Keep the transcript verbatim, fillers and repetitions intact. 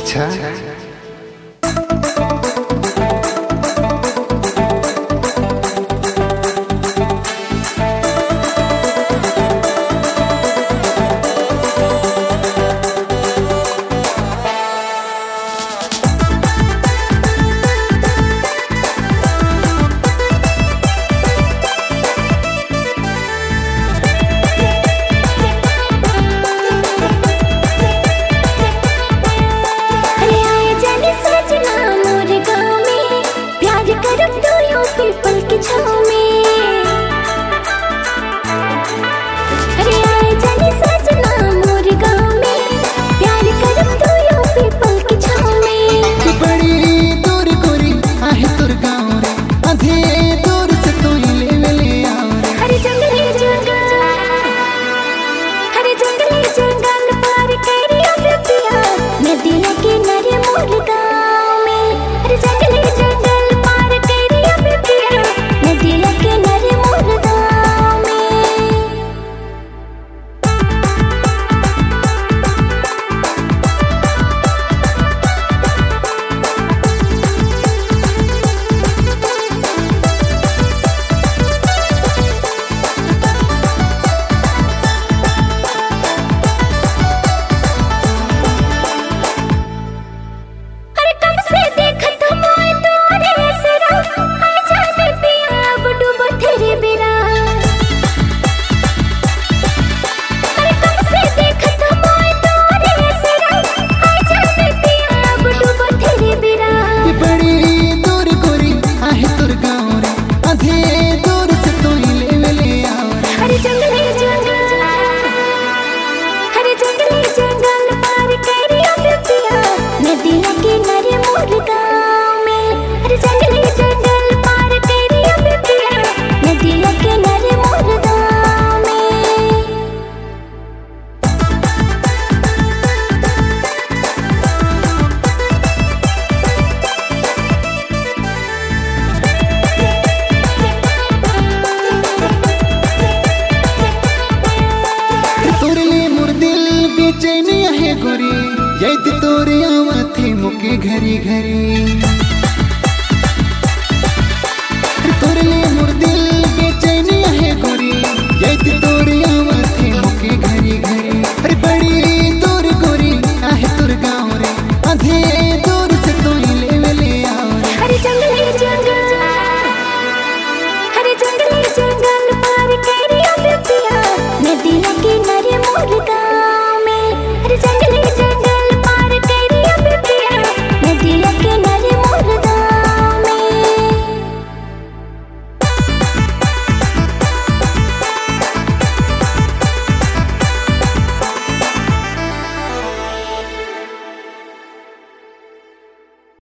अच्छा पीपल की छाँव में अरे आए जाने सजना मोर गाँव में प्यार करब तू यो पीपल की छाँव में। बड़ी दूर गोरी आहे तुर गाँव रे आधे दूर से तो ले ले आओ रे। हरे जंगले जंगल हरे जंगले जंगल पार करियो बिटिया नदी के नरे मोर गाँव में। हरे जंगले जंगल गोरी यदि तोरे आवाथे मुके घरी घरी तोरे ले मोर दिल बेचैनी है गोरी यदि तोरे आवा